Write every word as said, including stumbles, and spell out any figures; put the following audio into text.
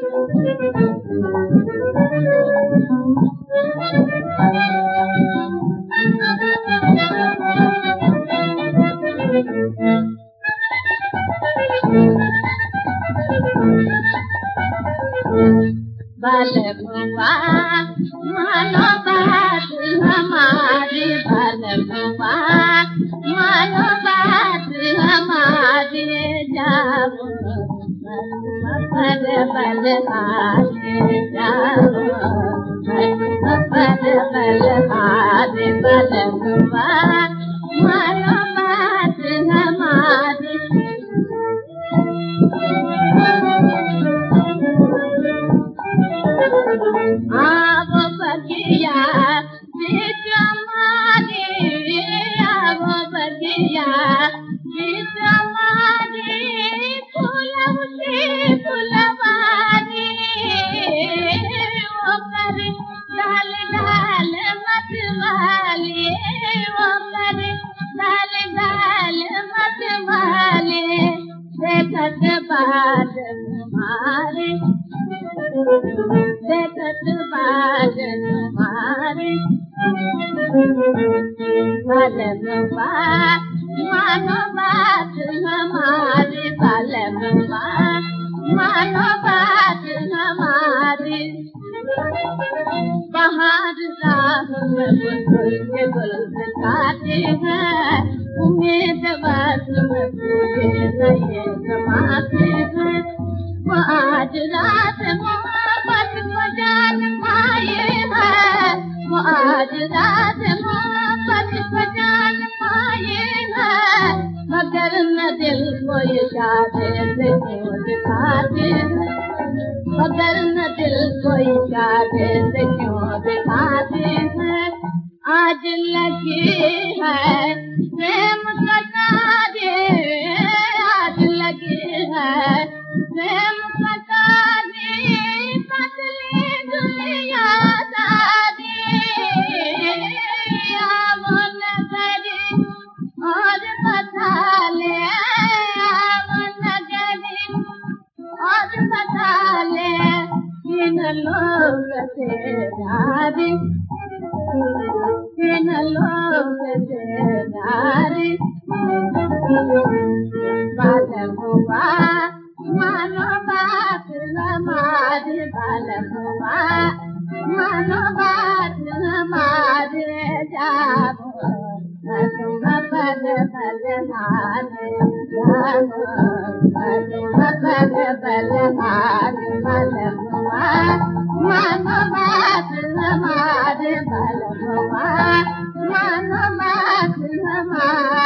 बलबुआ मानो बात हमारी, बलबुआ मानो बात हमारी, जाओ बल बल आगे जाओ, बल बल आगे, बलबुआ मानो बात हमारी। आवो बगिया बीच मारे, आवो बगिया बीच मारे, फूलवती फुलवारी, वो करे डाल डाल मतवाले, वो करे डाल डाल मतवाले, देखत बात तुम्हारे, देखत बात तुम्हारे। बलबुआ मानो बात हमारी, बलबुआ मानो बात हमारी। बाहर राह में बुलबुल के बुलबुलाते हैं, उम्मीदवार में पूरे नए समाते हैं। वो आज रात मोहब्बत को जान पाए हैं, वो आज रात मोहब्बत को जान पाए हैं, मगर न दिल को इशारे से क्यों दिखाते हैं, मगर न दिल को इशारे से क्यों दिखाते हैं। आज लगी है प्रेम कटारे, आज लगी है प्रेम कटारे, बदले दुनिया सारी। आवो नगरी और बता ले, आवो नगरी और बता ले, इन लोग से नारी, इन लोग से नारी। बलबुआ मानो बात हमारी, बलबुआ मानो बात हमारी, जाओ तुम बल बल हारे, जाओ तुम बल बल हारे। बलबुआ मानो बात हमारी, बलबुआ मानो बात हमारी।